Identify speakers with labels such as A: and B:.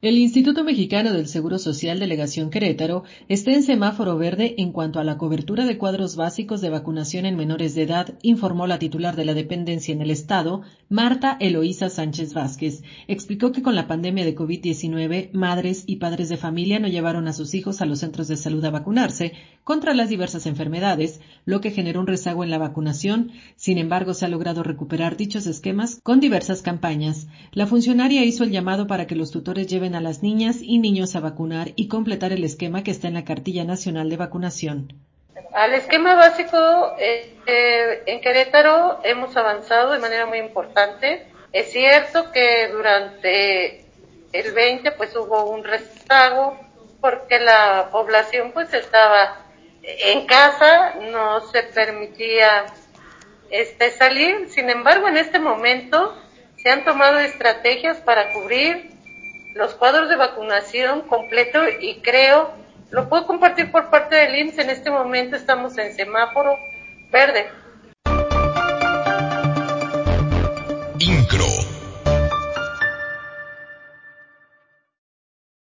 A: El Instituto Mexicano del Seguro Social Delegación Querétaro está en semáforo verde en cuanto a la cobertura de cuadros básicos de vacunación en menores de edad, informó la titular de la dependencia en el estado, Marta Eloísa Sánchez Vázquez. Explicó que con la pandemia de COVID-19, madres y padres de familia no llevaron a sus hijos a los centros de salud a vacunarse contra las diversas enfermedades, lo que generó un rezago en la vacunación. Sin embargo, se ha logrado recuperar dichos esquemas con diversas campañas. La funcionaria hizo el llamado para que los tutores lleven a las niñas y niños a vacunar y completar el esquema que está en la Cartilla Nacional de Vacunación.
B: Al esquema básico, en Querétaro hemos avanzado de manera muy importante. Es cierto que durante el 20 pues hubo un rezago porque la población pues estaba en casa, no se permitía salir. Sin embargo, en este momento se han tomado estrategias para cubrir los cuadros de vacunación completo y creo, lo puedo compartir por parte del IMSS, en este momento estamos en semáforo verde.